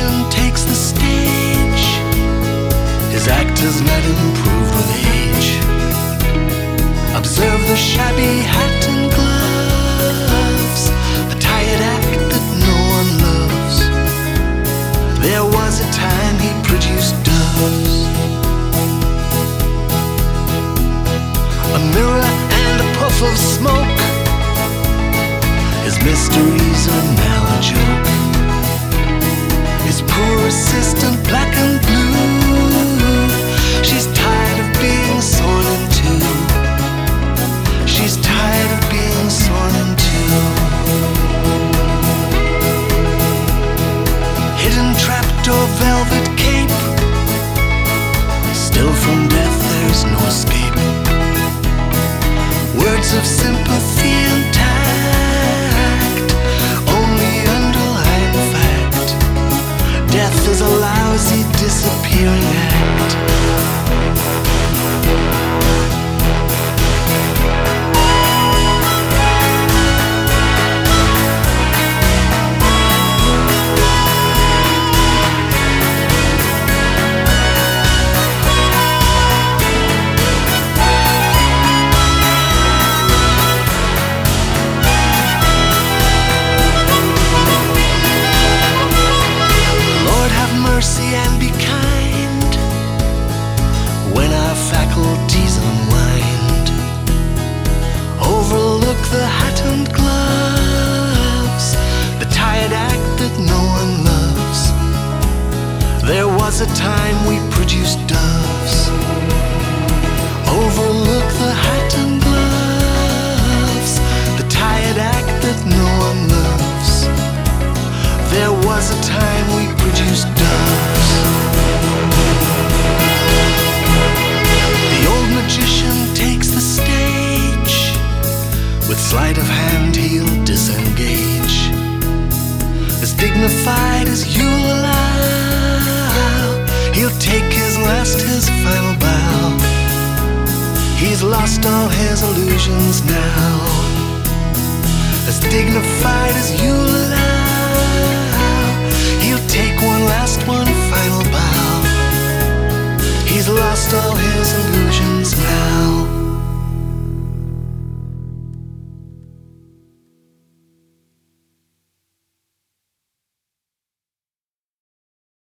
magician takes the stage. His act is not improved with age. Observe the shabby hat and gloves, the tired act that no one loves. There was a time he produced doves. A mirror and a puff of smoke. His mysteries are now a joke. His poor assistant, black and blue, she's tired of being sawn in two. She's tired of being sawn in two. Hidden trapdoor, velvet cape. Still from death there's no escape. Words of sympathy and tact only underline fact. Death is a lousy disappearing act. Mercy and be kind when our faculties unwind. Overlook the hat and gloves, the tired act that no one loves. There was a time we produced doves. Overlook the hat and gloves, the tired act that no one loves. There was a time we produced doves. The old magician takes the stage. With sleight of hand he'll disengage. As dignified as you'll allow, he'll take his last, his final bow. He's lost all his illusions now. As dignified as you'll allow, he'll take one last, one final bow. He's lost all